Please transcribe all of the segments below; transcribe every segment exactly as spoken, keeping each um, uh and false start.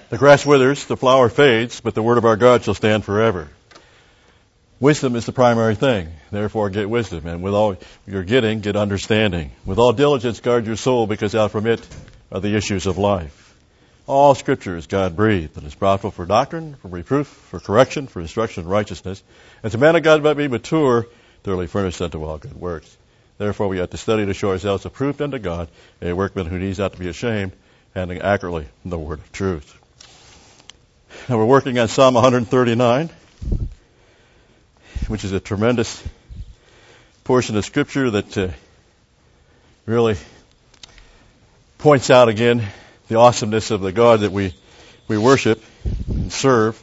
The grass withers, the flower fades, but the word of our God shall stand forever. Wisdom is the primary thing. Therefore, get wisdom. And with all you're getting, get understanding. With all diligence, guard your soul, because out from it are the issues of life. All Scripture is God-breathed and is profitable for doctrine, for reproof, for correction, for instruction in righteousness. As a man of God might be mature, thoroughly furnished unto all good works. Therefore, we have to study to show ourselves approved unto God, a workman who needs not to be ashamed, handling accurately the word of truth. Now we're working on Psalm one thirty-nine, which is a tremendous portion of Scripture that uh, really points out again the awesomeness of the God that we, we worship and serve.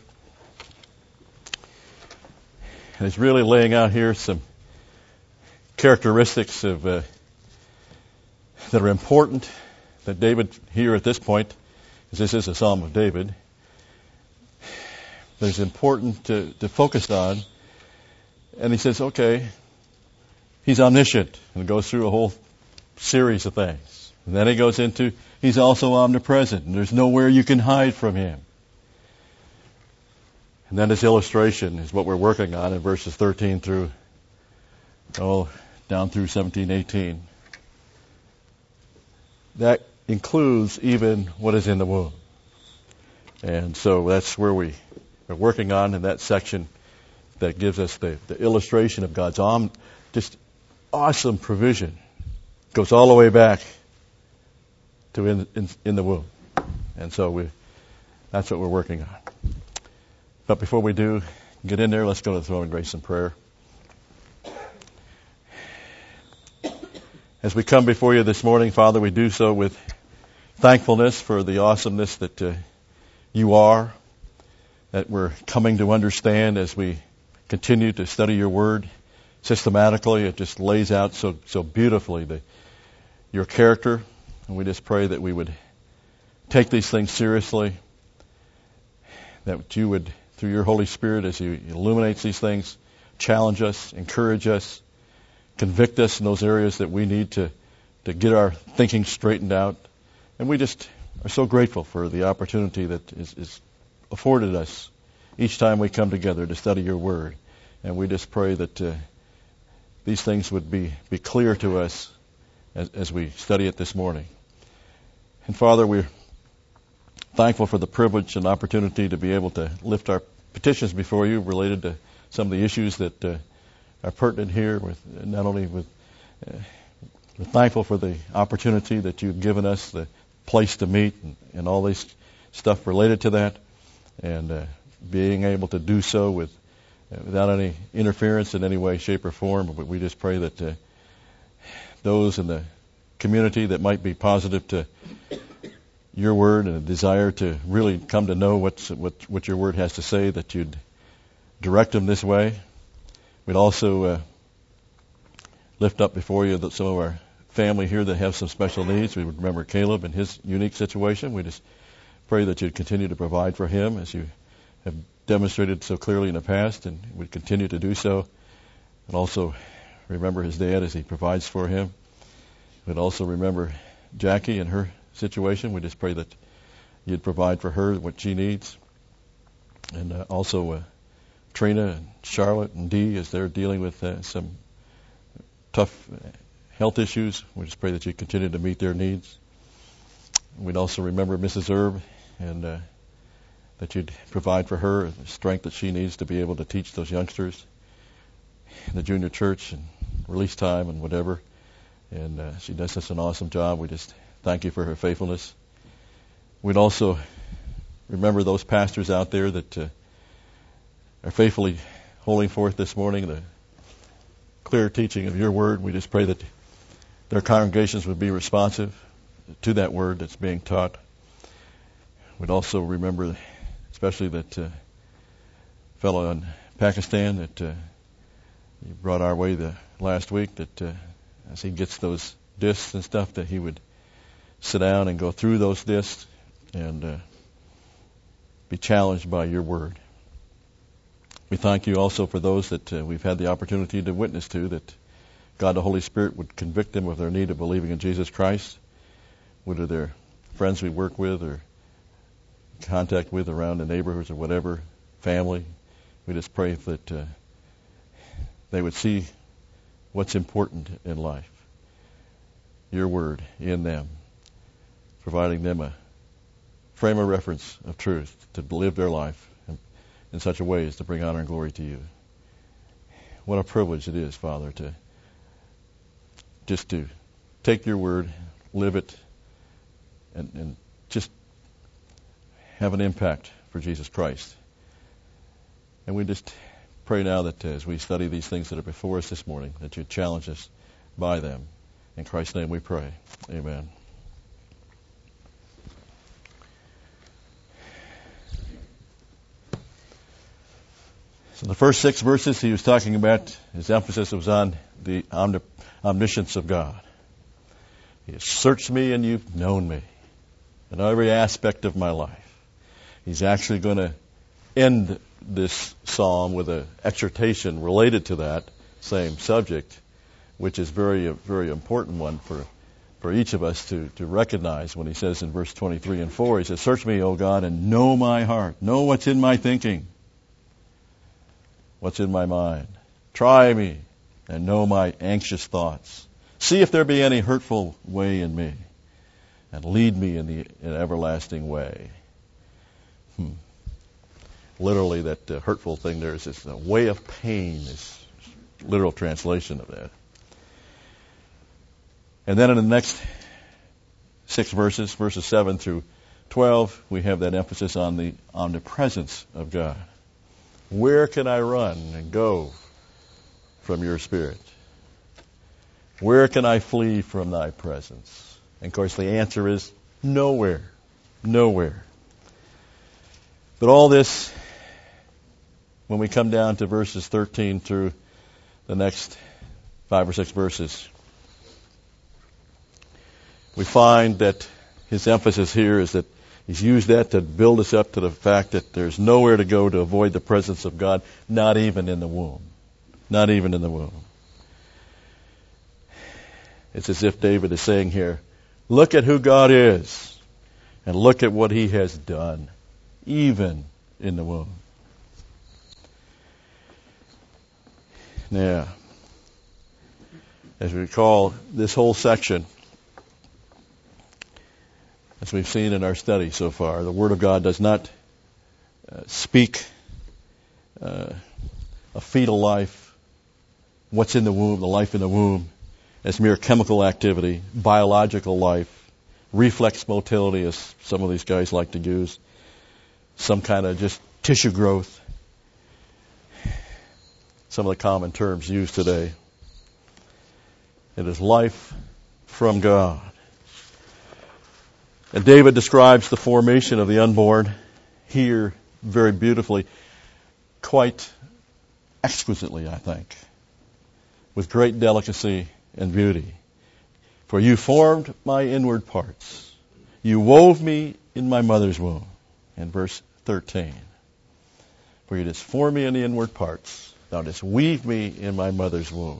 And it's really laying out here some characteristics of uh, that are important that David here at this point, because this is a Psalm of David, that is important to, to focus on. And he says, okay, he's omniscient, and goes through a whole series of things. And then he goes into, he's also omnipresent, and there's nowhere you can hide from him. And then his illustration is what we're working on in verses thirteen through, oh, down through seventeen, eighteen. That includes even what is in the womb. And so that's where we are working on in that section that gives us the, the illustration of God's om, just awesome provision. Goes all the way back to in, in, in the womb. And so we, that's what we're working on. But before we do get in there, let's go to the throne of grace and prayer. As we come before you this morning, Father, we do so with thankfulness for the awesomeness that uh, you are, that we're coming to understand as we continue to study your word systematically. It just lays out so so beautifully the, your character. And we just pray that we would take these things seriously, that you would, through your Holy Spirit, as you illuminate these things, challenge us, encourage us, convict us in those areas that we need to, to get our thinking straightened out. And we just are so grateful for the opportunity that is, is afforded us each time we come together to study your word. And we just pray that uh, these things would be, be clear to us as, as we study it this morning. And Father, we're thankful for the privilege and opportunity to be able to lift our petitions before you related to some of the issues that uh, are pertinent here. With not only with, uh, we're thankful for the opportunity that you've given us, the place to meet, and, and all this stuff related to that, and uh, being able to do so with uh, without any interference in any way, shape, or form. But we just pray that uh, those in the community that might be positive to your word and a desire to really come to know what's, what what your word has to say, that you'd direct them this way. We'd also uh, lift up before you that some of our family here that have some special needs. We would remember Caleb and his unique situation. We just pray that you'd continue to provide for him as you have demonstrated so clearly in the past, and would continue to do so. And also remember his dad as he provides for him. We'd also remember Jackie and her situation. We just pray that you'd provide for her what she needs. And uh, also uh, Trina and Charlotte and Dee, as they're dealing with uh, some tough health issues, we just pray that you continue to meet their needs. We'd also remember Missus Erb, and uh, that you'd provide for her the strength that she needs to be able to teach those youngsters in the junior church and release time and whatever. And uh, she does such an awesome job. We just thank you for her faithfulness. We'd also remember those pastors out there that uh, are faithfully holding forth this morning the clear teaching of your word. We just pray that their congregations would be responsive to that word that's being taught. We'd also remember especially that uh, fellow in Pakistan that uh, you brought our way the last week, that uh, as he gets those discs and stuff, that he would sit down and go through those discs and uh, be challenged by your word. We thank you also for those that uh, we've had the opportunity to witness to, that God the Holy Spirit would convict them of their need of believing in Jesus Christ, whether they're friends we work with or contact with around the neighborhoods or whatever, family. We just pray that uh, they would see what's important in life. Your word in them, providing them a frame of reference of truth to live their life in, in such a way as to bring honor and glory to you. What a privilege it is, Father, to just to take your word, live it, and, and just have an impact for Jesus Christ. And we just pray now that as we study these things that are before us this morning, that you challenge us by them. In Christ's name we pray. Amen. So the first six verses he was talking about, his emphasis was on the omni- omniscience of God. He has searched me and you've known me in every aspect of my life. He's actually going to end this psalm with an exhortation related to that same subject, which is very, a very important one for, for each of us to, to recognize when he says in verse twenty-three and four, he says, search me, O God, and know my heart. Know what's in my thinking. What's in my mind. Try me and know my anxious thoughts. See if there be any hurtful way in me, and lead me in the in everlasting way. Hmm. Literally, that uh, hurtful thing there is this uh, way of pain is literal translation of that. And then in the next six verses, verses seven through twelve, we have that emphasis on the omnipresence of God. Where can I run and go from your Spirit? Where can I flee from thy presence? And of course the answer is nowhere. Nowhere. But all this, when we come down to verses thirteen through the next five or six verses, we find that his emphasis here is that he's used that to build us up to the fact that there's nowhere to go to avoid the presence of God, not even in the womb. Not even in the womb. It's as if David is saying here, look at who God is, and look at what he has done, even in the womb. Now, as we recall, this whole section, as we've seen in our study so far, the Word of God does not uh, speak uh, a fetal life, what's in the womb, the life in the womb, as mere chemical activity, biological life, reflex motility, as some of these guys like to use, some kind of just tissue growth, some of the common terms used today. It is life from God. And David describes the formation of the unborn here very beautifully, quite exquisitely, I think, with great delicacy and beauty. For you formed my inward parts. You wove me in my mother's womb. In verse thirteen. For you didst form me in the inward parts. Thou didst weave me in my mother's womb.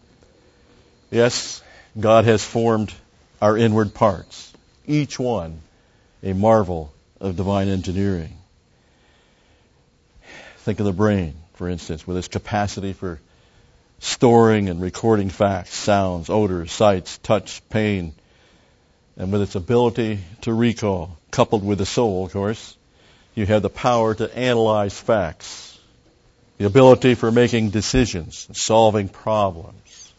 Yes, God has formed our inward parts. Each one a marvel of divine engineering. Think of the brain, for instance, with its capacity for storing and recording facts, sounds, odors, sights, touch, pain, and with its ability to recall, coupled with the soul, of course, you have the power to analyze facts, the ability for making decisions and solving problems.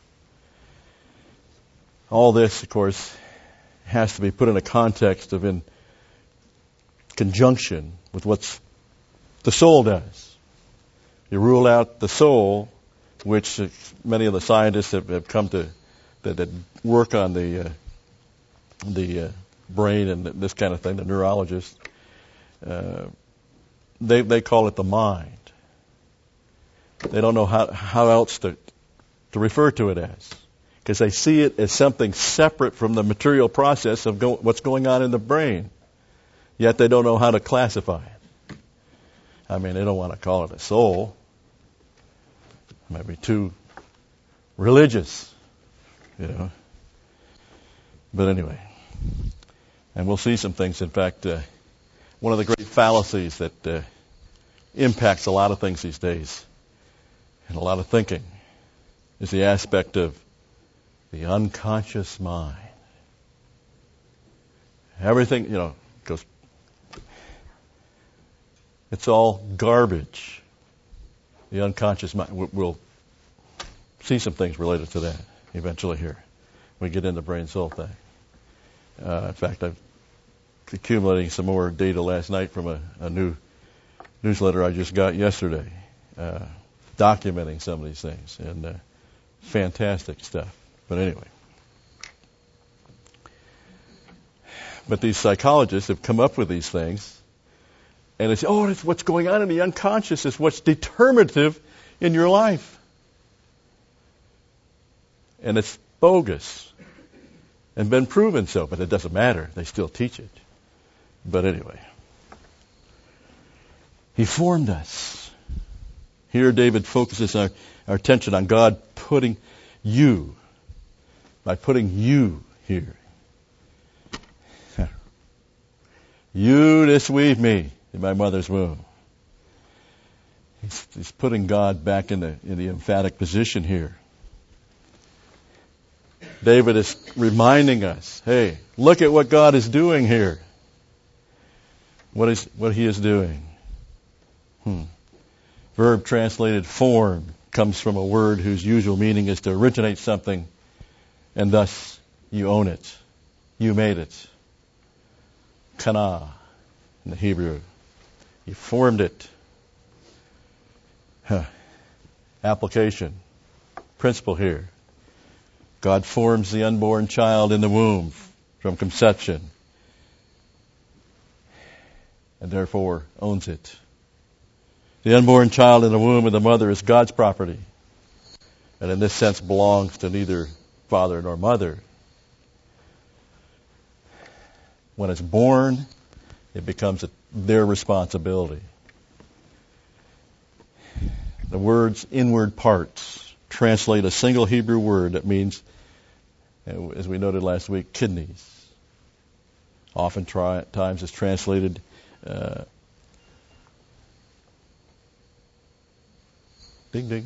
All this, of course, has to be put in a context of in conjunction with what the soul does. You rule out the soul, which many of the scientists have, have come to that, that work on the uh, the uh, brain and this kind of thing, the neurologists, uh, they they call it the mind. They don't know how how else to to refer to it as, because they see it as something separate from the material process of go, what's going on in the brain. Yet they don't know how to classify it. I mean, they don't want to call it a soul. Maybe too religious, you know. But anyway, and we'll see some things. In fact, uh, one of the great fallacies that uh, impacts a lot of things these days and a lot of thinking is the aspect of the unconscious mind. Everything, you know, goes, it's all garbage. The unconscious mind. We'll see some things related to that eventually here. We get into brain soul thing. Uh, in fact, I'm accumulating some more data last night from a, a new newsletter I just got yesterday, uh, documenting some of these things, and uh, fantastic stuff. But anyway, but these psychologists have come up with these things, and they say, "Oh, it's what's going on in the unconscious is what's determinative in your life," and it's bogus and been proven so. But it doesn't matter; they still teach it. But anyway, He formed us. Here David focuses our, our attention on God putting you, by putting you here. You this weave me in my mother's womb. He's, he's putting God back in the, in the emphatic position here. David is reminding us, hey, look at what God is doing here. What is what He is doing? Hmm. Verb translated form comes from a word whose usual meaning is to originate something, and thus you own it. You made it. Kana in the Hebrew. You formed it. Huh. Application. Principle here. God forms the unborn child in the womb from conception, and therefore owns it. The unborn child in the womb of the mother is God's property, and in this sense belongs to neither father nor mother. When it's born, it becomes a, their responsibility. The words inward parts translate a single Hebrew word that means, as we noted last week, kidneys. Oftentimes it's translated uh, ding ding.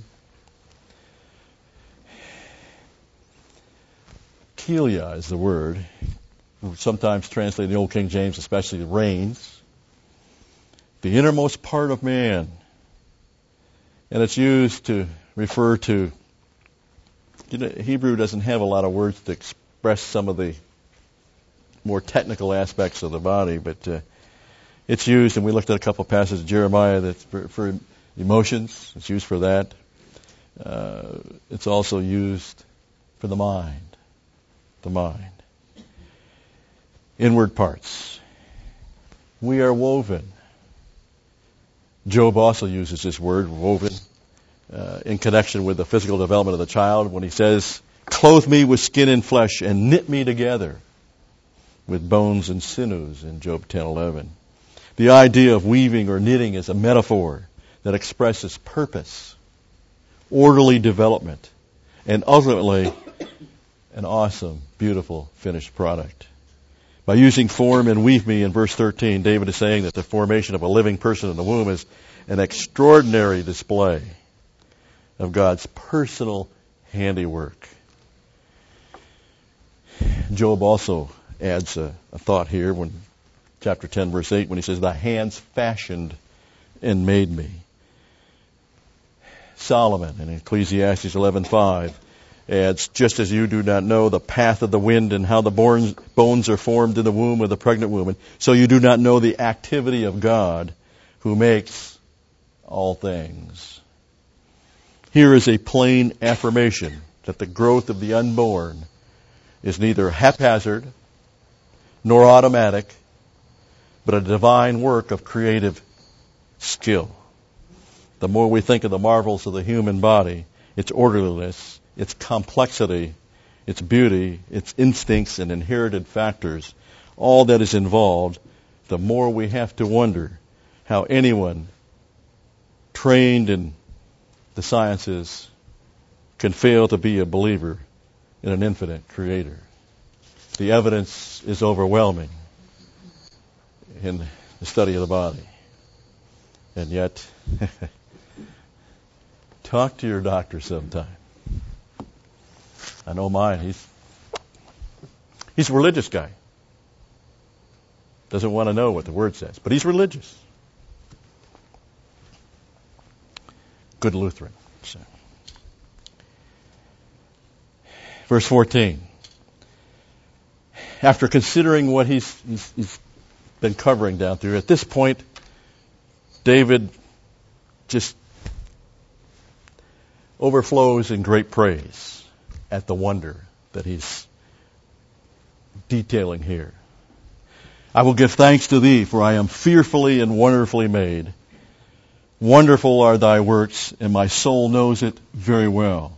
Kelia is the word, sometimes translated in the Old King James, especially the reins, the innermost part of man. And it's used to refer to, you know, Hebrew doesn't have a lot of words to express some of the more technical aspects of the body, but uh, it's used, and we looked at a couple passages of Jeremiah that's for, for emotions. It's used for that. Uh, it's also used for the mind. The mind. Inward parts. We are woven. Job also uses this word, woven, uh, in connection with the physical development of the child when he says, "Clothe me with skin and flesh and knit me together with bones and sinews," in Job ten eleven. The idea of weaving or knitting is a metaphor that expresses purpose, orderly development, and ultimately an awesome, beautiful finished product. By using form and weave me in verse thirteen, David is saying that the formation of a living person in the womb is an extraordinary display of God's personal handiwork. Job also adds a, a thought here when chapter ten, verse eight, when he says, "Thy hands fashioned and made me." Solomon in Ecclesiastes eleven five adds, "Just as you do not know the path of the wind and how the born, bones are formed in the womb of the pregnant woman, so you do not know the activity of God who makes all things." Here is a plain affirmation that the growth of the unborn is neither haphazard nor automatic, but a divine work of creative skill. The more we think of the marvels of the human body, its orderliness, its complexity, its beauty, its instincts and inherited factors, all that is involved, the more we have to wonder how anyone trained in the sciences can fail to be a believer in an infinite creator. The evidence is overwhelming. In the study of the body. And yet, talk to your doctor sometime. I know mine. He's he's a religious guy. Doesn't want to know what the Word says, but he's religious. Good Lutheran. So. Verse fourteen. After considering what he's, he's, he's been covering down through, at this point, David just overflows in great praise at the wonder that he's detailing here. I will give thanks to thee, for I am fearfully and wonderfully made. Wonderful are thy works, and my soul knows it very well.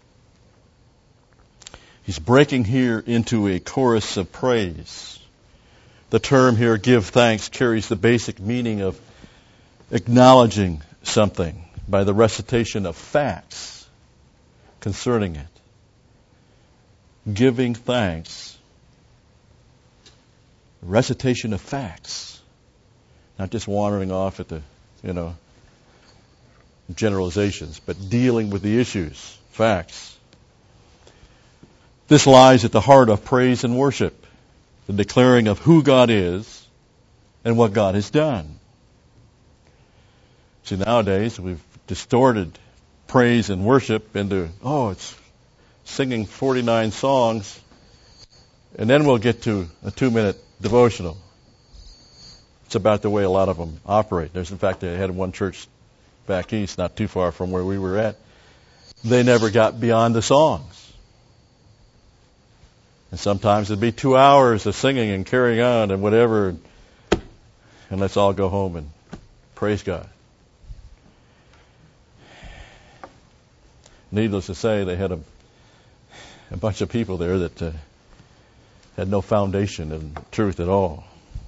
He's breaking here into a chorus of praise. The term here, give thanks, carries the basic meaning of acknowledging something by the recitation of facts concerning it. Giving thanks. Recitation of facts. Not just wandering off at the, you know, generalizations, but dealing with the issues, facts. This lies at the heart of praise and worship, the declaring of who God is and what God has done. See, nowadays we've distorted praise and worship into, oh, it's singing forty-nine songs, and then we'll get to a two-minute devotional. It's about the way a lot of them operate. There's, in fact, I had one church back east, not too far from where we were at. They never got beyond the songs. And sometimes it'd be two hours of singing and carrying on and whatever, and let's all go home and praise God. Needless to say, they had a, a bunch of people there that uh, had no foundation in truth at all.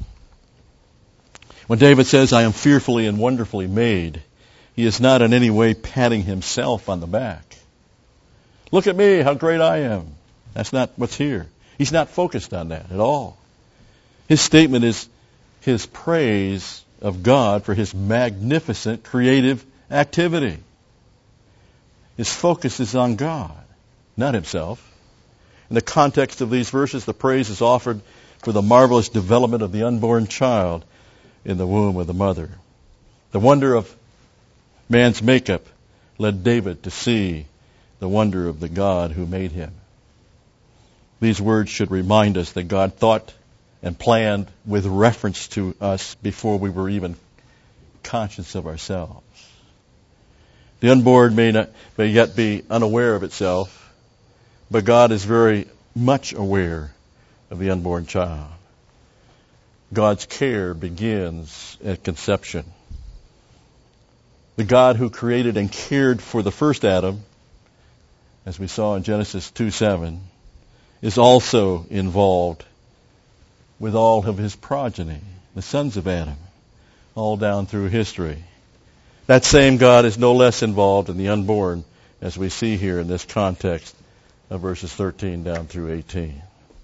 When David says, I am fearfully and wonderfully made, he is not in any way patting himself on the back. Look at me, how great I am. That's not what's here. He's not focused on that at all. His statement is his praise of God for his magnificent creative activity. His focus is on God, not himself. In the context of these verses, the praise is offered for the marvelous development of the unborn child in the womb of the mother. The wonder of man's makeup led David to see the wonder of the God who made him. These words should remind us that God thought and planned with reference to us before we were even conscious of ourselves. The unborn may, not, may yet be unaware of itself, but God is very much aware of the unborn child. God's care begins at conception. The God who created and cared for the first Adam, as we saw in Genesis two seven, is also involved with all of his progeny, the sons of Adam, all down through history. That same God is no less involved in the unborn, as we see here in this context of verses thirteen down through eighteen.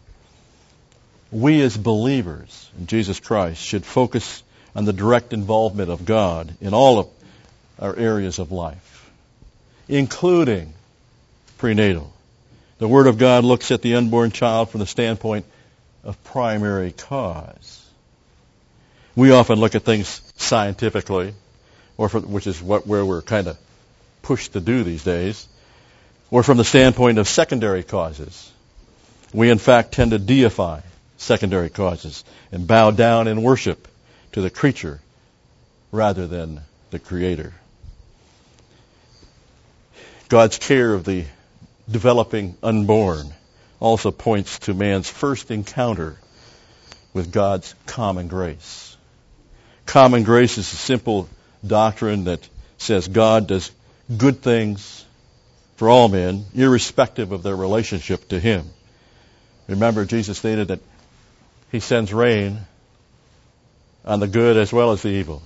We as believers in Jesus Christ should focus on the direct involvement of God in all of our areas of life, including prenatal. The Word of God looks at the unborn child from the standpoint of primary cause. We often look at things scientifically, or for, which is what where we're kind of pushed to do these days, or from the standpoint of secondary causes. We, in fact, tend to deify secondary causes and bow down in worship to the creature rather than the Creator. God's care of the developing unborn also points to man's first encounter with God's common grace. Common grace is a simple doctrine that says God does good things for all men, irrespective of their relationship to Him. Remember, Jesus stated that He sends rain on the good as well as the evil,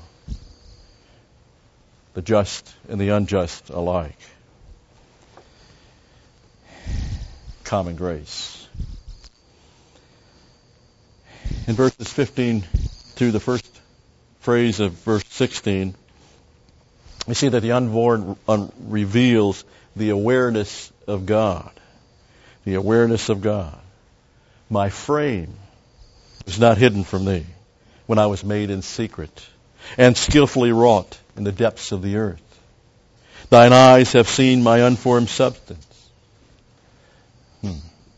the just and the unjust alike. Common grace. In verses fifteen through the first phrase of verse sixteen, we see that the unborn un- reveals the awareness of God. The awareness of God. My frame is not hidden from thee when I was made in secret and skillfully wrought in the depths of the earth. Thine eyes have seen my unformed substance. Hmm.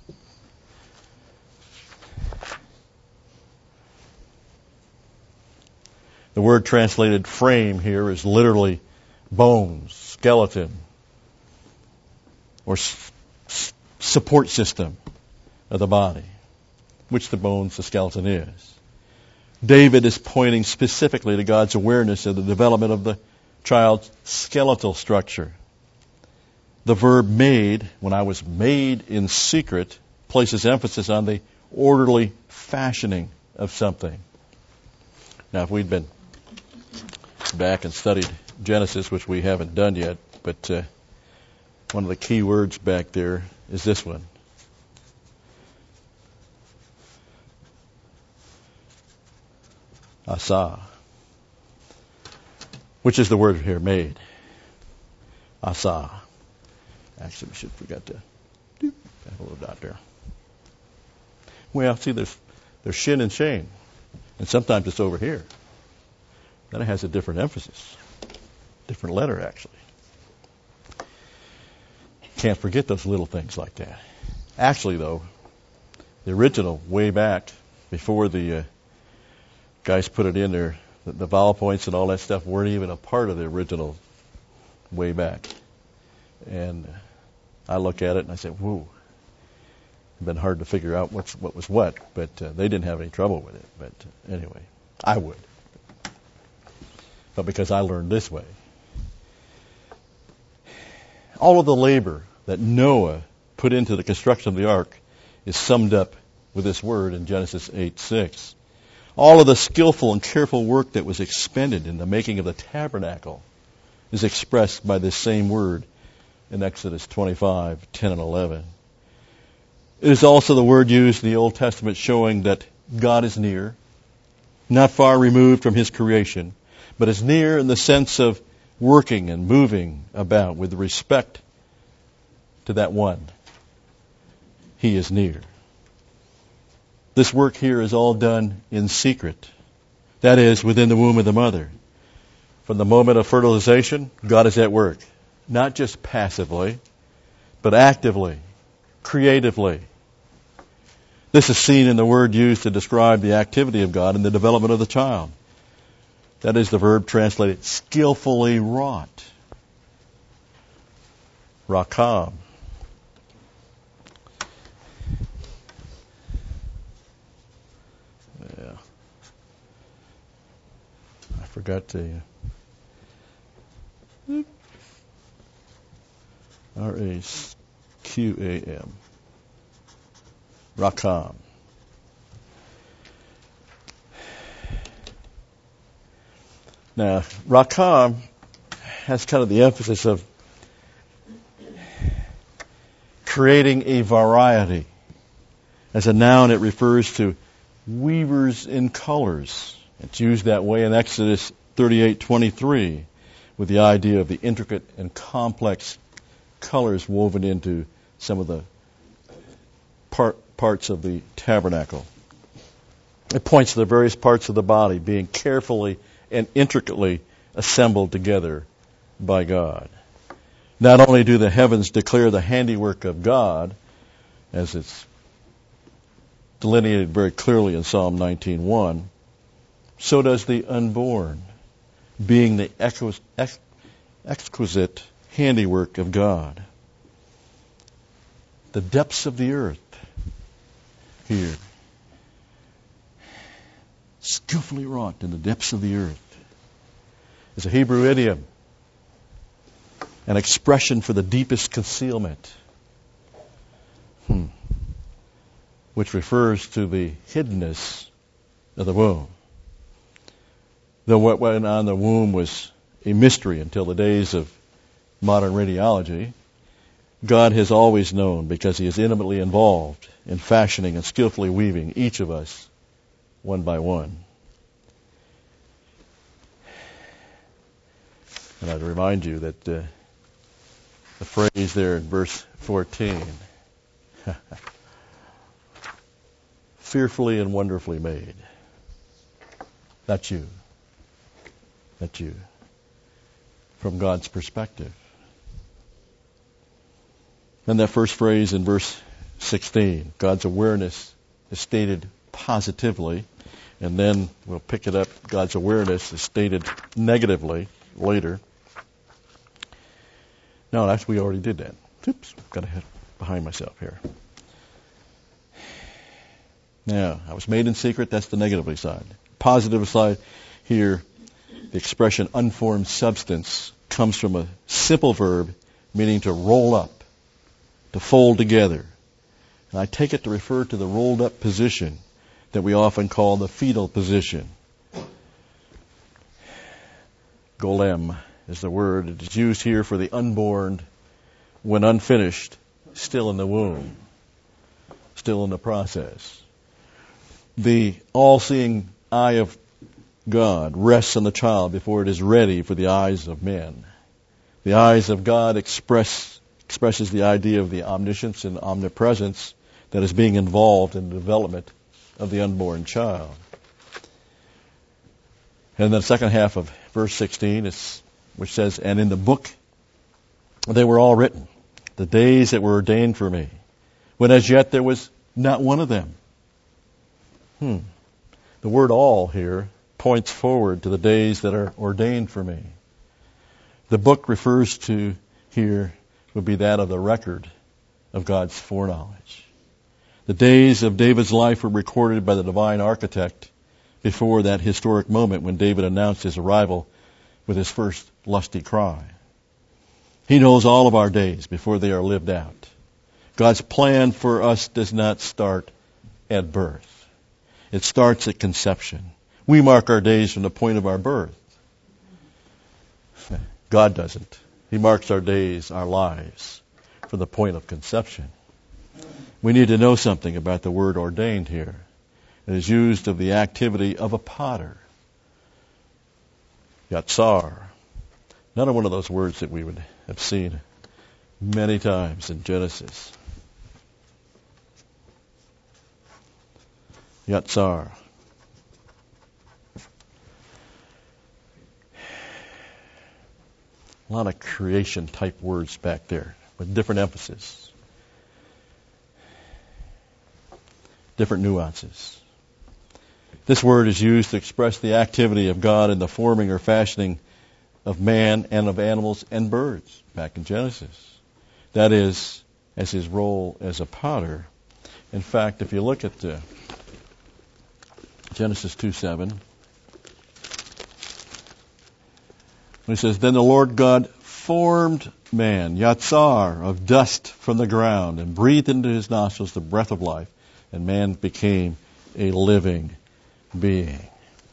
The word translated frame here is literally bones, skeleton, or s- s- support system of the body, which the bones, the skeleton is. David is pointing specifically to God's awareness of the development of the child's skeletal structure. The verb made, when I was made in secret, places emphasis on the orderly fashioning of something. Now, if we'd been back and studied Genesis, which we haven't done yet, but uh, one of the key words back there is this one. Asa, which is the word here, made. Asa. Actually, we should forget to have a little dot there. Well, see, there's there's shin and shane, and sometimes it's over here. Then it has a different emphasis, different letter actually. Can't forget those little things like that. Actually, though, the original way back before the uh, guys put it in there, the, the vowel points and all that stuff weren't even a part of the original way back. And I look at it and I say, whoa. It's been hard to figure out what's, what was what, but uh, they didn't have any trouble with it. But uh, anyway, I would. But because I learned this way. All of the labor that Noah put into the construction of the ark is summed up with this word in Genesis eight six. All of the skillful and careful work that was expended in the making of the tabernacle is expressed by this same word in Exodus twenty-five ten and eleven. It is also the word used in the Old Testament showing that God is near, not far removed from His creation, but is near in the sense of working and moving about with respect to that one. He is near. This work here is all done in secret. That is, within the womb of the mother. From the moment of fertilization, God is at work. Not just passively, but actively, creatively. This is seen in the word used to describe the activity of God in the development of the child. That is the verb translated skillfully wrought. Rakam. Yeah. I forgot to. R A Q A M. Rakam. Now, Rakam has kind of the emphasis of creating a variety. As a noun, it refers to weavers in colors. It's used that way in Exodus thirty-eight twenty-three with the idea of the intricate and complex colors woven into some of the part, parts of the tabernacle. It points to the various parts of the body being carefully and intricately assembled together by God. Not only do the heavens declare the handiwork of God, as it's delineated very clearly in Psalm nineteen one, so does the unborn, being the exquisite handiwork of God. The depths of the earth here, skillfully wrought in the depths of the earth, is a Hebrew idiom, an expression for the deepest concealment, hmm. which refers to the hiddenness of the womb. Though what went on in the womb was a mystery until the days of modern radiology, God has always known because He is intimately involved in fashioning and skillfully weaving each of us one by one. And I'd remind you that uh, the phrase there in verse fourteen, fearfully and wonderfully made. That's you. That's you. From God's perspective. And that first phrase in verse sixteen, God's awareness is stated positively, and then we'll pick it up, God's awareness is stated negatively later. No, that's, we already did that. Oops, got to head behind myself here. Now, I was made in secret, that's the negative side. Positive side here, the expression unformed substance comes from a simple verb meaning to roll up, to fold together. And I take it to refer to the rolled up position that we often call the fetal position. Golem is the word. It is used here for the unborn when unfinished, still in the womb, still in the process. The all-seeing eye of God rests on the child before it is ready for the eyes of men. The eyes of God express expresses the idea of the omniscience and omnipresence that is being involved in the development of the unborn child. And the second half of verse sixteen, is, which says, and in the book they were all written, the days that were ordained for me, when as yet there was not one of them. Hmm. The word all here points forward to the days that are ordained for me. The book refers to here would be that of the record of God's foreknowledge. The days of David's life were recorded by the divine architect before that historic moment when David announced his arrival with his first lusty cry. He knows all of our days before they are lived out. God's plan for us does not start at birth. It starts at conception. We mark our days from the point of our birth. God doesn't. He marks our days, our lives, from the point of conception. We need to know something about the word ordained here. It is used of the activity of a potter. Yatsar. Another one of those words that we would have seen many times in Genesis. Yatsar. A lot of creation type words back there with different emphasis, different nuances. This word is used to express the activity of God in the forming or fashioning of man and of animals and birds back in Genesis. That is, as his role as a potter. In fact, if you look at uh, Genesis two seven, it says, then the Lord God formed man, Yatsar, of dust from the ground, and breathed into his nostrils the breath of life, and man became a living being.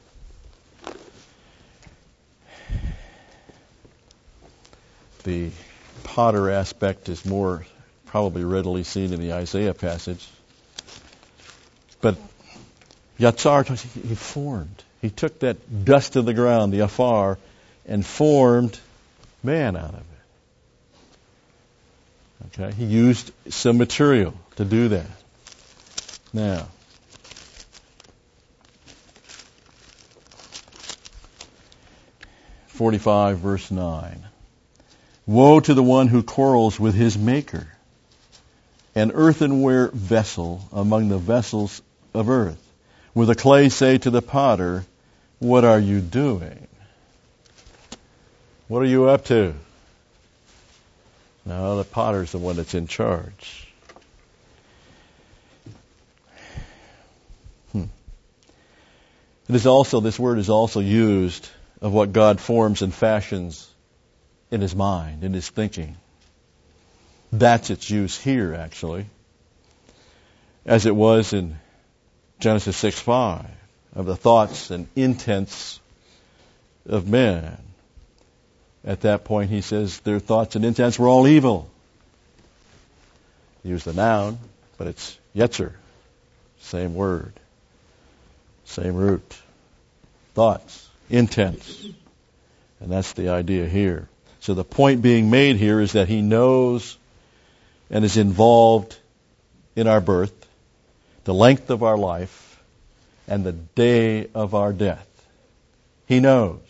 The potter aspect is more probably readily seen in the Isaiah passage. But Yatsar, he formed. He took that dust of the ground, the afar, and formed man out of it. Okay, he used some material to do that. Now, forty-five verse nine. Woe to the one who quarrels with his maker, an earthenware vessel among the vessels of earth. Will the clay say to the potter, what are you doing? What are you up to? No, the potter's the one that's in charge. Hmm. It is also, this word is also used of what God forms and fashions in his mind, in his thinking. That's its use here, actually. As it was in Genesis six five, of the thoughts and intents of men. At that point, he says their thoughts and intents were all evil. Use the noun, but it's yetzer. Same word. Same root. Thoughts, intents. And that's the idea here. So the point being made here is that he knows and is involved in our birth, the length of our life, and the day of our death. He knows.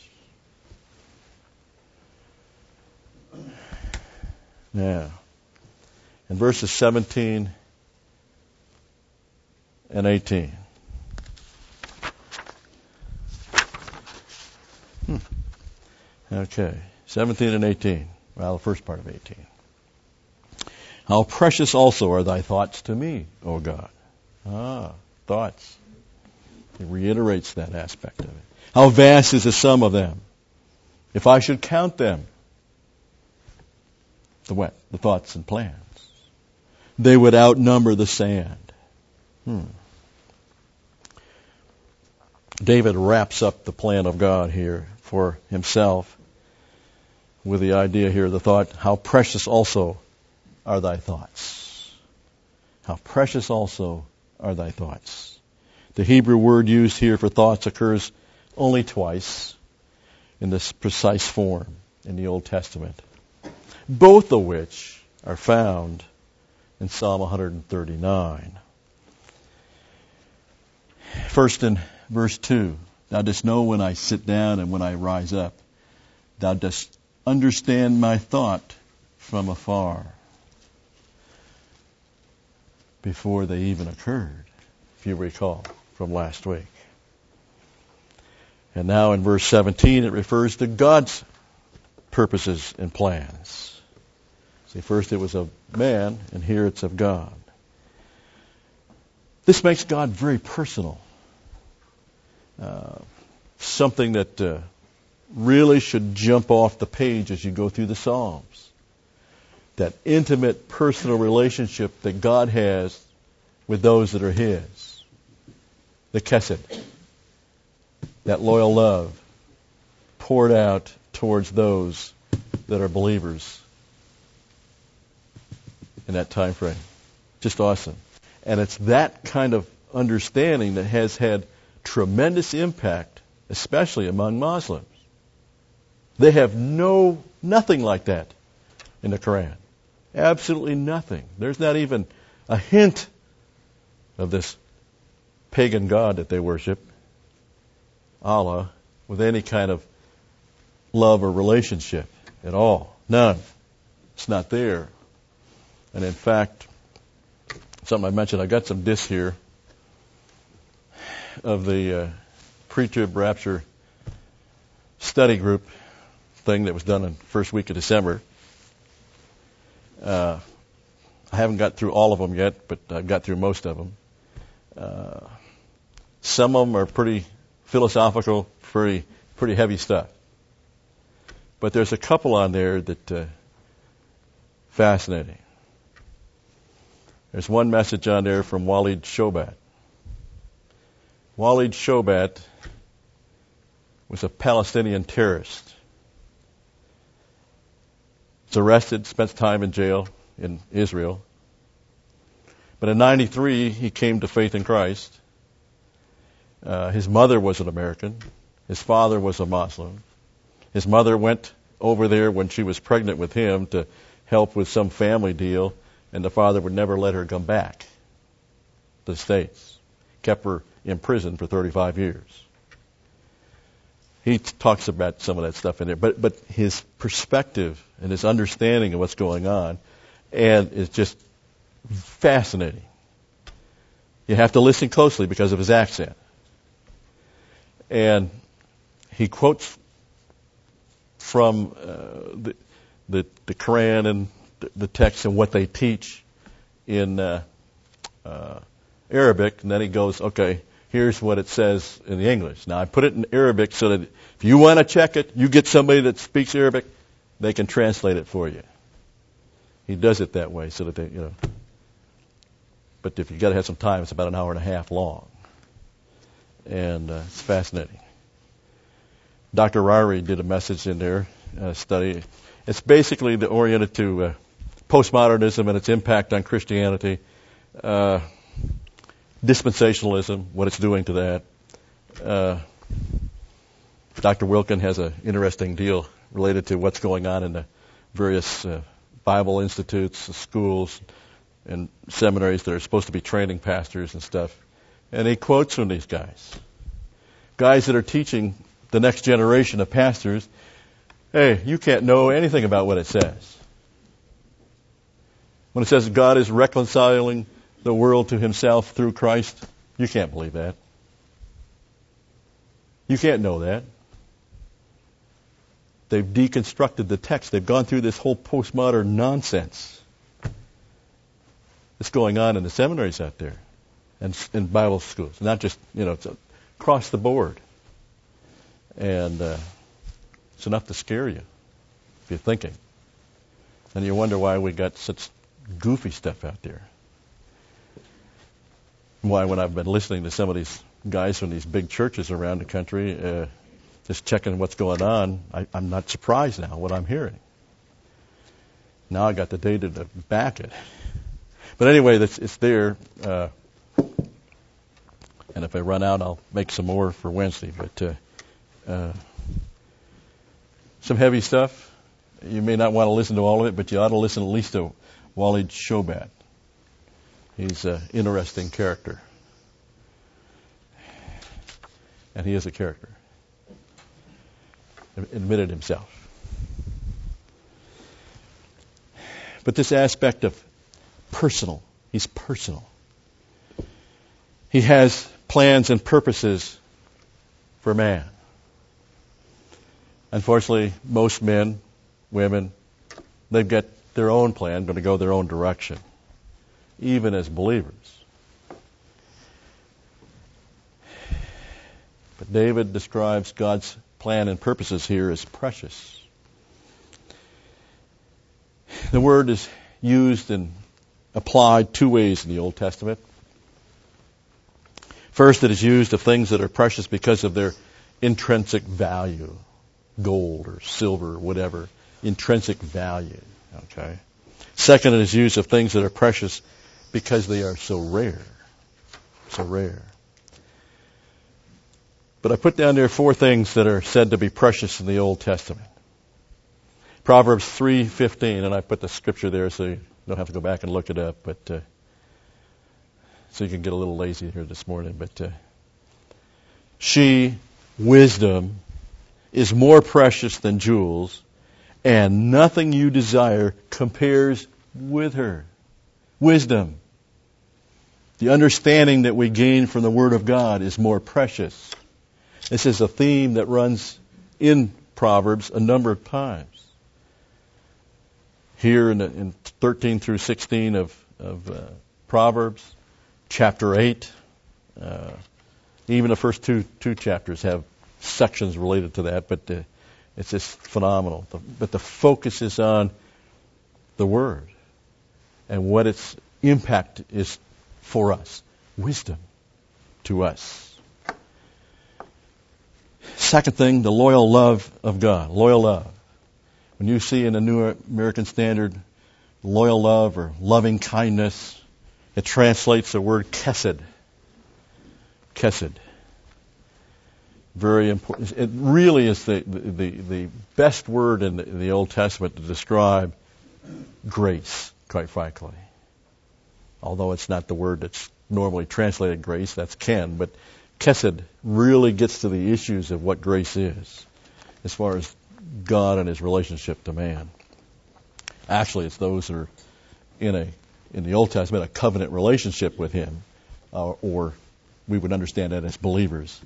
Now, in verses seventeen and eighteen. Hmm. Okay, seventeen and eighteen. Well, the first part of eighteen. How precious also are thy thoughts to me, O God. Ah, thoughts. He reiterates that aspect of it. How vast is the sum of them. If I should count them, the what? The thoughts and plans. They would outnumber the sand. Hmm. David wraps up the plan of God here for himself with the idea here, the thought, how precious also are thy thoughts. How precious also are thy thoughts. The Hebrew word used here for thoughts occurs only twice in this precise form in the Old Testament, both of which are found in Psalm one thirty-nine. First in verse two, thou dost know when I sit down and when I rise up. Thou dost understand my thought from afar, before they even occurred, if you recall from last week. And now in verse seventeen, it refers to God's purposes and plans. See, first it was of man, and here it's of God. This makes God very personal. Uh, something that uh, really should jump off the page as you go through the Psalms. That intimate, personal relationship that God has with those that are His. The chesed. That loyal love poured out towards those that are believers in that time frame. Just awesome. And it's that kind of understanding that has had tremendous impact, especially among Muslims. They have no, nothing like that in the Quran. Absolutely nothing. There's not even a hint of this pagan god that they worship, Allah, with any kind of love or relationship at all. None. It's not there. And in fact, something I mentioned, I got some discs here of the uh, pre-trib rapture study group thing that was done in the first week of December. Uh, I haven't got through all of them yet, but I've got through most of them. Uh, some of them are pretty philosophical, pretty pretty heavy stuff. But there's a couple on there that uh, fascinating. There's one message on there from Walid Shoebat. Walid Shoebat was a Palestinian terrorist. Was arrested, spent time in jail in Israel. But in ninety-three, he came to faith in Christ. Uh, his mother was an American. His father was a Muslim. His mother went over there when she was pregnant with him to help with some family deal, and the father would never let her come back to the States. Kept her in prison for thirty-five years. He t- talks about some of that stuff in there, but but his perspective and his understanding of what's going on, and is just fascinating. You have to listen closely because of his accent. And he quotes from uh, the, the the Quran and the, the text and what they teach in uh, uh, Arabic, and then he goes, okay, here's what it says in the English. Now I put it in Arabic so that if you want to check it, you get somebody that speaks Arabic, they can translate it for you. He does it that way so that they, you know. But if you got to have some time, it's about an hour and a half long, and uh, it's fascinating. Doctor Rari did a message in there, uh, study. It's basically the oriented to uh, postmodernism and its impact on Christianity, uh, dispensationalism, what it's doing to that, uh, Doctor Wilkin has an interesting deal related to what's going on in the various uh, Bible institutes, schools, and seminaries that are supposed to be training pastors and stuff. And he quotes from these guys. Guys that are teaching the next generation of pastors, hey, you can't know anything about what it says. When it says God is reconciling the world to himself through Christ, you can't believe that. You can't know that. They've deconstructed the text. They've gone through this whole postmodern nonsense that's going on in the seminaries out there and in Bible schools. Not just, you know, it's across the board. And uh, it's enough to scare you if you're thinking. And you wonder why we got such goofy stuff out there. Why, when I've been listening to some of these guys from these big churches around the country, uh, just checking what's going on, I, I'm not surprised now what I'm hearing. Now I got the data to back it. But anyway, it's, it's there. Uh, and if I run out, I'll make some more for Wednesday. But uh, uh, some heavy stuff. You may not want to listen to all of it, but you ought to listen at least to Walid Shoebat. He's an interesting character. And he is a character. Admitted himself. But this aspect of personal, he's personal. He has plans and purposes for man. Unfortunately, most men, women, they've got their own plan, going to go their own direction, even as believers. But David describes God's plan and purposes here as precious. The word is used and applied two ways in the Old Testament. First, it is used of things that are precious because of their intrinsic value, gold or silver or whatever, intrinsic value. Okay. Second, it is used of things that are precious because they are so rare, so rare. But I put down there four things that are said to be precious in the Old Testament. Proverbs three fifteen, and I put the scripture there so you don't have to go back and look it up, but uh, so you can get a little lazy here this morning. But uh, she, wisdom, is more precious than jewels, and nothing you desire compares with her. Wisdom, the understanding that we gain from the Word of God, is more precious. This is a theme that runs in Proverbs a number of times. Here in, the, in thirteen through sixteen of, of uh, Proverbs, chapter eight, uh, even the first two two chapters have sections related to that, but uh, it's just phenomenal. The, but the focus is on the Word and what its impact is for us. Wisdom to us. Second thing, the loyal love of God. Loyal love. When you see in the New American Standard loyal love or loving kindness, it translates the word kesed. Kesed. Very important. It really is the, the, the best word in the, in the Old Testament to describe grace, quite frankly. Although it's not the word that's normally translated grace, that's ken, but Kesed really gets to the issues of what grace is as far as God and his relationship to man. Actually, it's those that are in a in the Old Testament a covenant relationship with him, uh, or we would understand that as believers.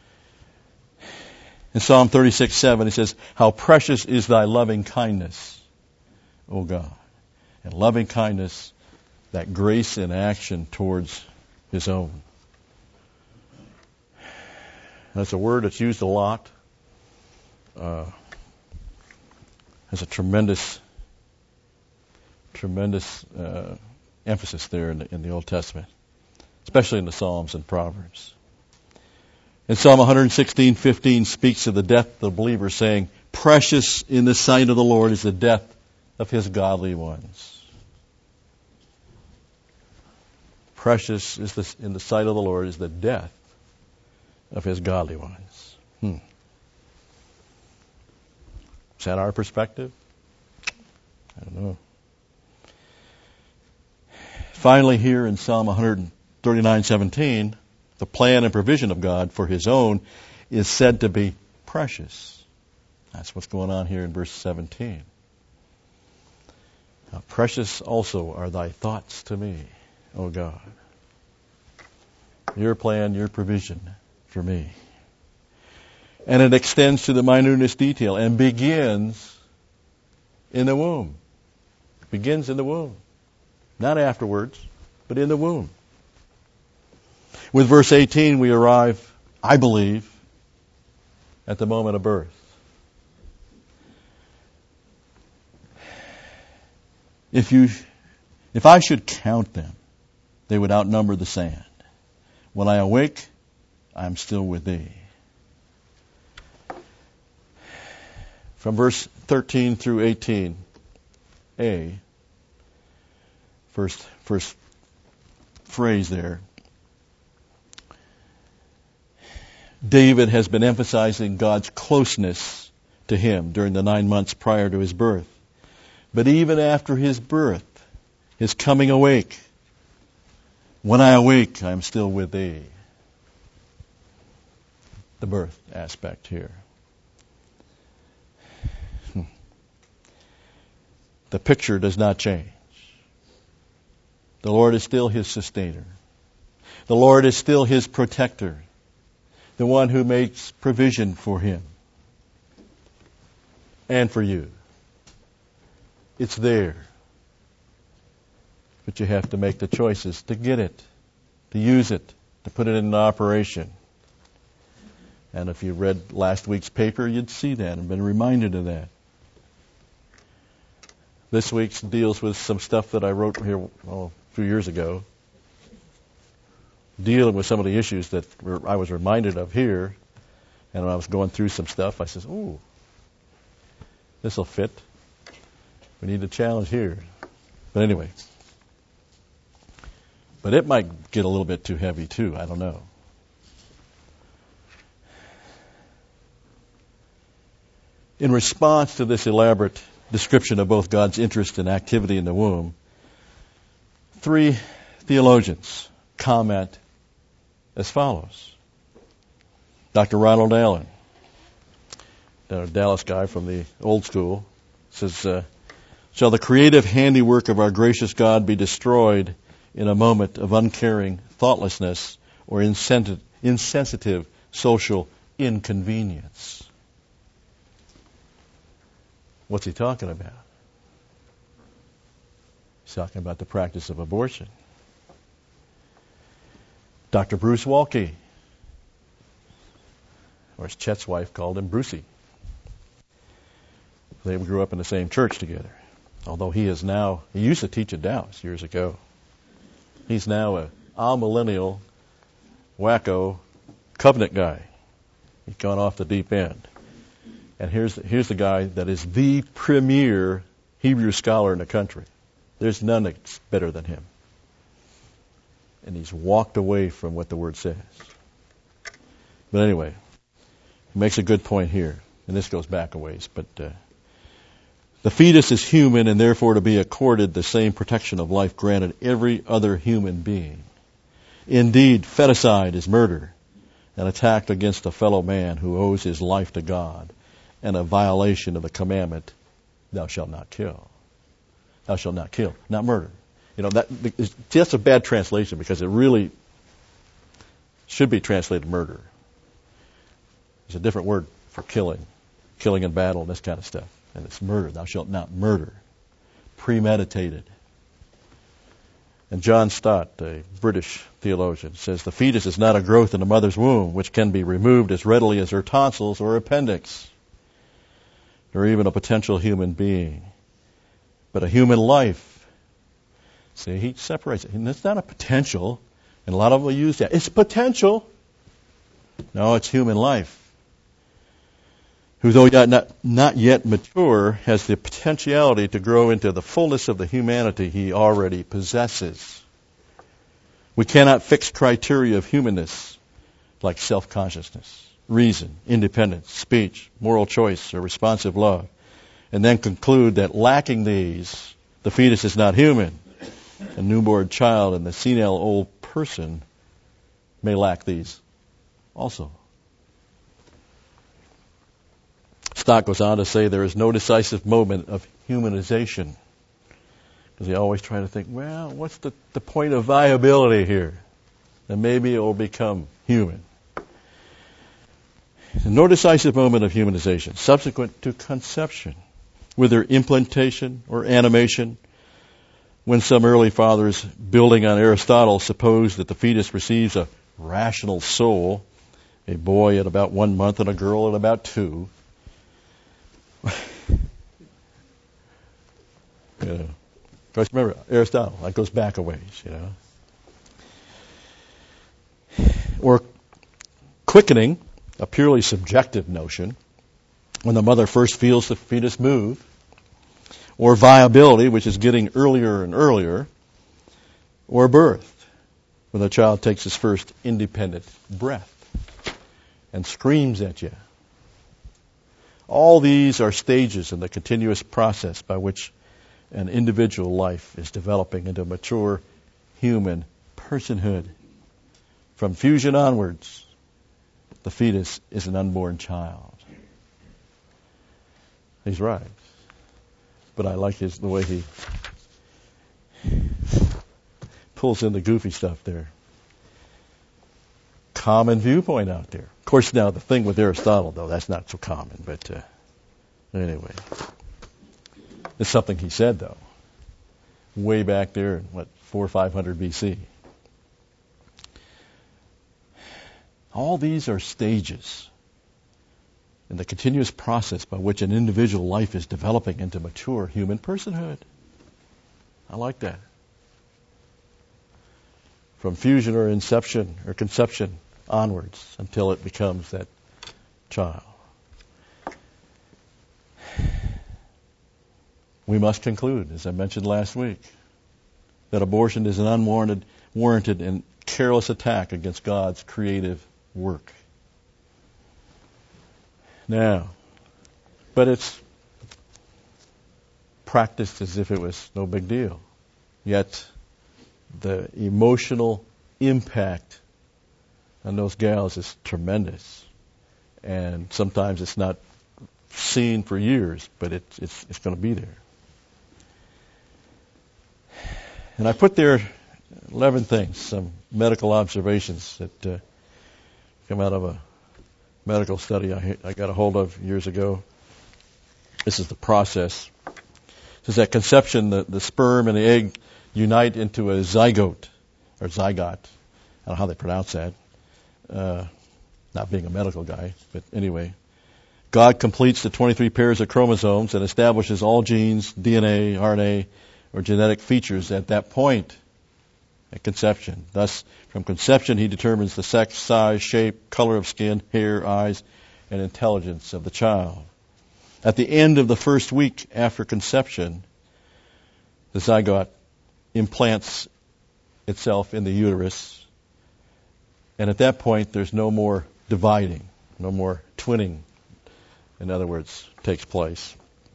In Psalm thirty-six seven, he says, "How precious is thy loving kindness, O God." And loving kindness, that grace in action towards his own. That's a word that's used a lot. Uh, has a tremendous, tremendous uh, emphasis there in the, in the Old Testament, especially in the Psalms and Proverbs. And Psalm one sixteen fifteen speaks of the death of the believer, saying, "Precious in the sight of the Lord is the death of his godly ones." Precious is the, in the sight of the Lord is the death of his godly ones. Hmm. Is that our perspective? I don't know. Finally, here in Psalm one thirty-nine seventeen, the plan and provision of God for His own is said to be precious. That's what's going on here in verse seventeen. How precious also are thy thoughts to me, O God. Your plan, your provision for me. And it extends to the minutest detail and begins in the womb. Begins in the womb. Not afterwards, but in the womb. With verse eighteen, we arrive, I believe, at the moment of birth. If you, if I should count them, they would outnumber the sand. When I awake, I am still with thee. From verse thirteen through eighteen, A, first, first phrase there, David has been emphasizing God's closeness to him during the nine months prior to his birth. But even after his birth, his coming awake, when I awake, I am still with thee. The birth aspect here. The picture does not change. The Lord is still his sustainer. The Lord is still his protector. The one who makes provision for him and for you. It's there. But you have to make the choices to get it, to use it, to put it into operation. And if you read last week's paper, you'd see that and been reminded of that. This week's deals with some stuff that I wrote here well, a few years ago, dealing with some of the issues that were, I was reminded of here. And when I was going through some stuff, I said, ooh, this will fit. We need a challenge here. But anyway. But it might get a little bit too heavy too. I don't know. In response to this elaborate description of both God's interest and activity in the womb, three theologians comment as follows. Doctor Ronald Allen, a Dallas guy from the old school, says, uh, shall the creative handiwork of our gracious God be destroyed in a moment of uncaring thoughtlessness or insensitive, insensitive social inconvenience? What's he talking about? He's talking about the practice of abortion. Doctor Bruce Waltke, or as Chet's wife called him, Brucey. They grew up in the same church together. Although he is now, he used to teach at Dallas years ago. He's now a all-millennial, wacko, covenant guy. He's gone off the deep end. And here's the, here's the guy that is the premier Hebrew scholar in the country. There's none that's better than him. And he's walked away from what the Word says. But anyway, he makes a good point here. And this goes back a ways. But uh, the fetus is human and therefore to be accorded the same protection of life granted every other human being. Indeed, feticide is murder, an attack against a fellow man who owes his life to God, and a violation of the commandment, thou shalt not kill. Thou shalt not kill, not murder. You know, that is, that's a bad translation because it really should be translated murder. There's a different word for killing, killing in battle and this kind of stuff. And it's murder. Thou shalt not murder. Premeditated. And John Stott, a British theologian, says the fetus is not a growth in the mother's womb which can be removed as readily as her tonsils or appendix, or even a potential human being, but a human life. See, he separates it. And it's not a potential, and a lot of them will use that. It's potential. No, it's human life. Who, though yet not, not yet mature, has the potentiality to grow into the fullness of the humanity he already possesses. We cannot fix criteria of humanness like self-consciousness, reason, independence, speech, moral choice, or responsive love. and then conclude that lacking these, the fetus is not human. A newborn child and the senile old person may lack these also. Stock goes on to say there is no decisive moment of humanization. Because they always try to think, well, what's the, the point of viability here? And maybe it will become human. No decisive moment of humanization subsequent to conception, whether implantation or animation, when some early fathers, building on Aristotle, suppose that the fetus receives a rational soul, a boy at about one month and a girl at about two. You know, of course, remember, Aristotle, that goes back a ways, you know. Or quickening, a purely subjective notion, when the mother first feels the fetus move. Or viability, which is getting earlier and earlier. Or birth, when the child takes his first independent breath and screams at you. All these are stages in the continuous process by which an individual life is developing into mature human personhood. From fusion onwards, the fetus is an unborn child. He's right. But I like his, the way he pulls in the goofy stuff there. Common viewpoint out there. Of course, now the thing with Aristotle, though, that's not so common. But uh, anyway, it's something he said, though, way back there in, what, four or five hundred B C. All these are stages in the continuous process by which an individual life is developing into mature human personhood. I like that. From fusion or inception or conception onwards until it becomes that child. We must conclude, as I mentioned last week, that abortion is an unwarranted warranted and careless attack against God's creative work. Now, but it's practiced as if it was no big deal. Yet, the emotional impact on those gals is tremendous. And sometimes it's not seen for years, but it, it's, it's going to be there. And I put there eleven things, some medical observations that uh, come out of a medical study I, I got a hold of years ago. This is the process. It says at conception, the, the sperm and the egg unite into a zygote, or zygote. I don't know how they pronounce that. Uh, not being a medical guy, but anyway. God completes the twenty-three pairs of chromosomes and establishes all genes, D N A, R N A, or genetic features at that point, at conception. Thus, from conception, he determines the sex, size, shape, color of skin, hair, eyes, and intelligence of the child. At the end of the first week after conception, the zygote implants itself in the uterus, and at that point, there's no more dividing, no more twinning, in other words, takes place.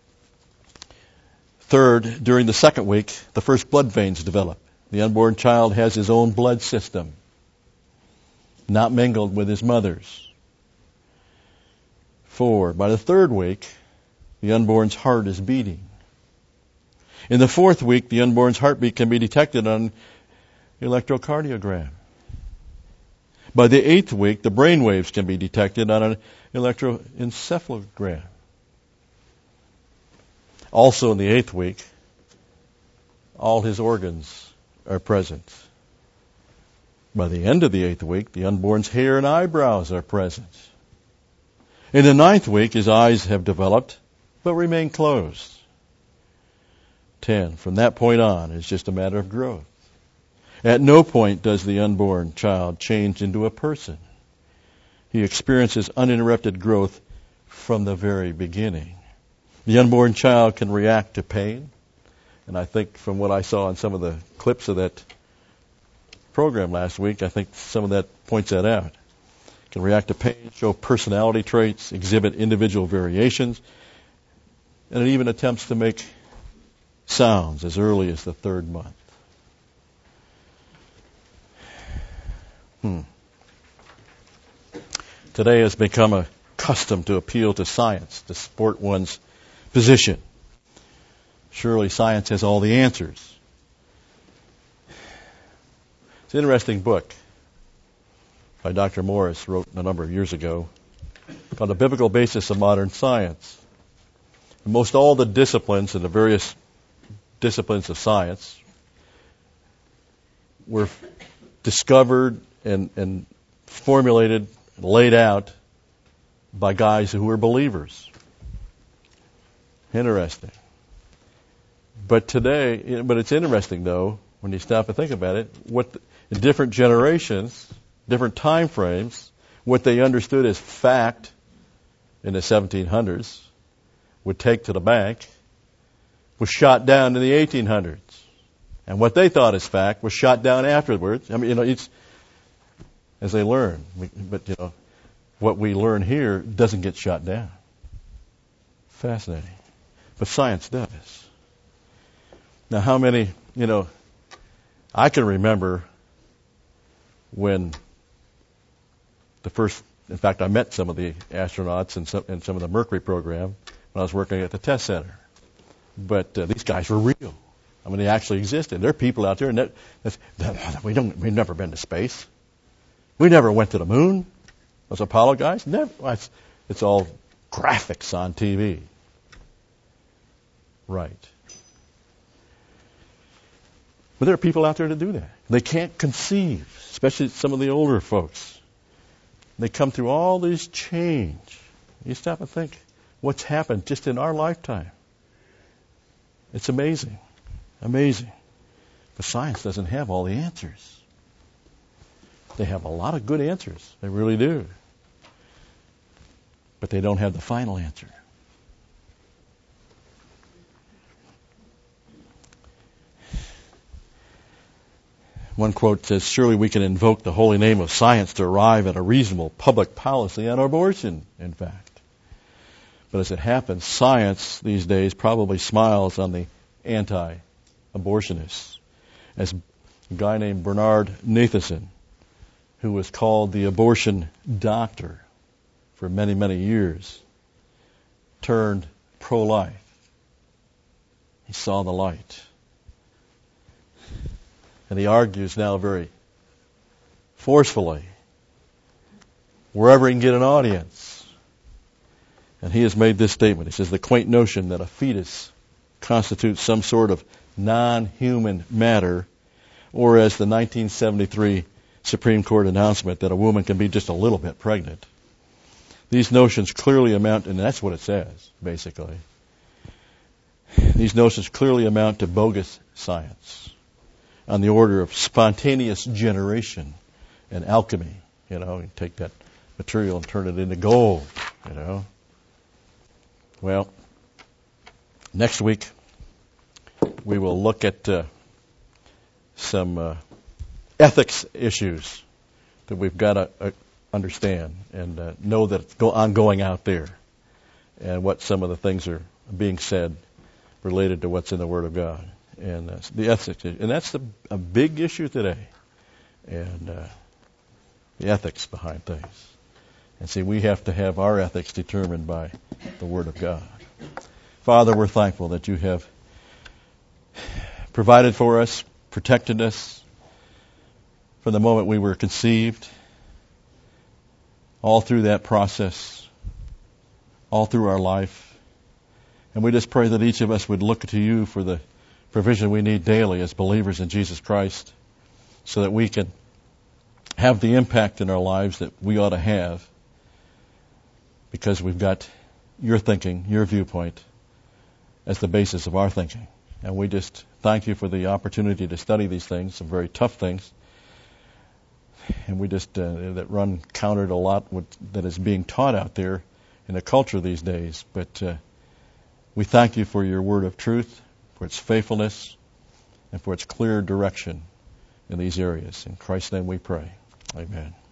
Third, during the second week, the first blood veins develop. The unborn child has his own blood system, not mingled with his mother's. Four, by the third week, the unborn's heart is beating. In the fourth week, the unborn's heartbeat can be detected on electrocardiogram. By the eighth week, the brain waves can be detected on an electroencephalogram. Also in the eighth week, all his organs are present. By the end of the eighth week, the unborn's hair and eyebrows are present. In the ninth week, his eyes have developed, but remain closed. Ten, from that point on, it's just a matter of growth. At no point does the unborn child change into a person. He experiences uninterrupted growth from the very beginning. The unborn child can react to pain, and I think from what I saw in some of the clips of that program last week, I think some of that points that out. Can react to pain, show personality traits, exhibit individual variations, And it even attempts to make sounds as early as the third month. Hmm. Today has become a custom to appeal to science to support one's position. Surely science has all the answers. It's an interesting book by Doctor Morris, wrote a number of years ago, called The Biblical Basis of Modern Science. Most all the disciplines and the various disciplines of science were discovered and, and formulated and laid out by guys who were believers. Interesting. But today, but it's interesting though, when you stop and think about it, what the, in different generations, different time frames, what they understood as fact in the seventeen hundreds would take to the bank was shot down in the eighteen hundreds. And what they thought as fact was shot down afterwards. I mean, you know, it's as they learn. But, you know, what we learn here doesn't get shot down. Fascinating. But science does. Now, how many, you know, I can remember when the first, in fact, I met some of the astronauts in some, in some of the Mercury program when I was working at the test center. But uh, these guys were real. I mean, they actually existed. There are people out there, and that, that's, that, we don't, we've never been to space. We never went to the moon. Those Apollo guys, never. It's, it's all graphics on T V. Right. But there are people out there to do that. They can't conceive, especially some of the older folks. They come through all this change. You stop and think, what's happened just in our lifetime? It's amazing. Amazing. But science doesn't have all the answers. They have a lot of good answers. They really do. But they don't have the final answer. One quote says, surely we can invoke the holy name of science to arrive at a reasonable public policy on abortion, in fact. But as it happens, science these days probably smiles on the anti-abortionists. As a guy named Bernard Nathanson, who was called the abortion doctor for many, many years, turned pro-life. He saw the light. And he argues now very forcefully wherever he can get an audience. And he has made this statement. He says, the quaint notion that a fetus constitutes some sort of non-human matter, or as the nineteen seventy-three Supreme Court announcement that a woman can be just a little bit pregnant. These notions clearly amount, and that's what it says, basically. These notions clearly amount to bogus science on the order of spontaneous generation and alchemy. You know, you take that material and turn it into gold, you know. Well, next week we will look at uh, some uh, ethics issues that we've got to uh, understand and uh, know that it's go- ongoing out there, and what some of the things are being said related to what's in the Word of God. And uh, the ethics, and that's the, a big issue today, and uh, the ethics behind things. And see, we have to have our ethics determined by the Word of God. Father, we're thankful that you have provided for us, protected us from the moment we were conceived, all through that process, all through our life. And we just pray that each of us would look to you for the provision we need daily as believers in Jesus Christ, so that we can have the impact in our lives that we ought to have, because we've got your thinking, your viewpoint, as the basis of our thinking. And we just thank you for the opportunity to study these things, some very tough things, and we just uh, that run counter to a lot what, that is being taught out there in the culture these days. But uh, we thank you for your word of truth, for its faithfulness, and for its clear direction in these areas. In Christ's name we pray. Amen.